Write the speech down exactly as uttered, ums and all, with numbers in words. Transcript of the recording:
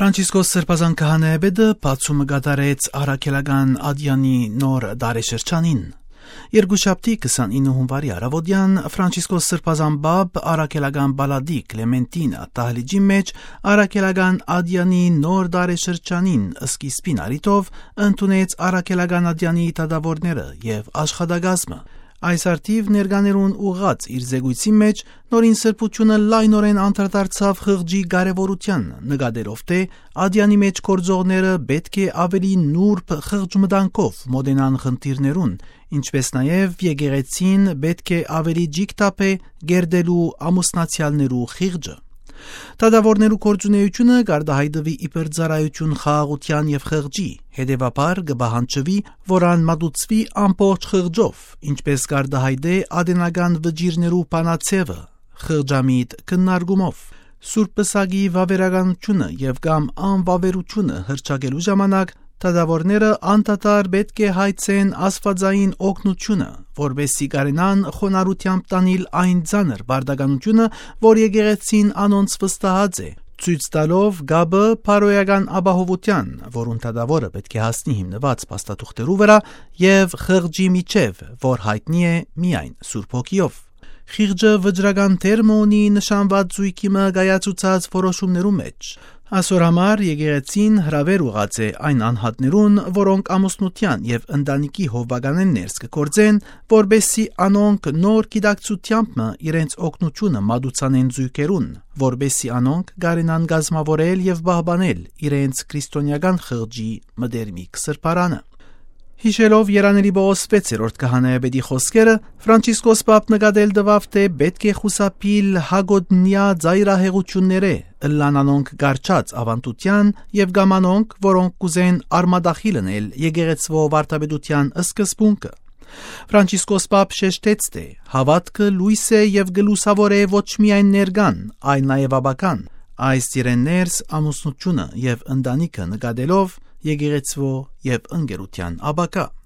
Ֆրանցիսկոս Սրբազան քահանայապետը բացումը կատարեց առաքելական ադյանի նոր դարեշրջանին։ Երկուշաբթի քսանինը հունվարի առավոտյան Ֆրանցիսկոս Սրբազան բաբ առաքելական բալադի Կլեմենտինա տահլիճի մեջ առաքելական ադյանի նոր դարեշրջանին սկիզբին արիտով ընդունեց առաքելական ադյանի դատավորները եւ աշխատակազմը։ Այս արդիվ ներկաներուն ուղղած իր զեկույցի մեջ նորին սրբությունը լայնորեն անդրադարձավ խղճի կարևորության, նկատելով թե ադյանի մեջ գործողները պետք է ավելի նուրբ խղճմտանքով մոտենան խնդիրներուն, ինչպես նաև եկեղեցին պետք է ավելի ջիկտապե գերդելու ամուսնացյալներու խիղճը։ Դատավորներու գործունեությունը կարտահայտվի իբր ծառայություն խաղաղության եւ խղճի, հետեւաբար կբահանջվի, որ անմատուցվի ամբողջ խղճով, ինչպես կարտահայտե ադենական վճիրներու բանացեվը, խղճամիտ քննարկումով։ Սուրբ Պսակի վավերականությունը եւ կամ անվավերությունը հրճակելու ժամանակ դատավորները անդադար պետք է հայցեն աստվածային օգնությունը, որպեսզի կարենան խոնարհությամբ տանել այն ծանր բարդականությունը, որ եկեղեցին անոնց վստահած է, ցույց տալով գաբը փարոյական ապահովության, որուն դատավորը պետք է հասնի հիմնված փաստաթուղթերու վրա եւ խղճի միջև, որ հայտնի է միայն Սուրբ Հոգիով։ Խիղճը վճռական թերմ ունի նշանված զույգի մը գայացուցած որոշումներու մեջ։ Այսօր համար եկեղեցին հրավեր ուղղած է այն անհատներուն, որոնք ամուսնության եւ ընտանիքի հովվականեն ներս կգործեն, որբեսի անոնք նոր գիտակցությամբ իրենց օգնությունը մատուցանեն զույգերուն, որբեսի անոնք կարենան գազմավորել եւ պահպանել իրենց քրիստոնեական խղճի մդերմիկ սրբարանը։ Հիշելով Երանելի Պողոս վեցերորդ քահանայապետի խոսքերը, Ֆրանցիսկոս Պապ նկատել տվավ, թե պետք է խուսափիլ հագոտնյա ծայրահեղությունները, ըլլանանոնք գարչած ավանդության եւ գամանոնք, որոնք կուզեն արմադախիլ լինել եկեղեցվո վարդապետության սկզբունքը։ Ֆրանցիսկոս Պապ շեշտեց, թե հավատքը լույս է եւ գլուսավոր է ոչ միայն ներկան, այլ նաեւ ապական։ Այս իրեններս ամուսնությունը եւ ընտանիքը նկատելով եկեղեցվո եւ ընկերության ապակա։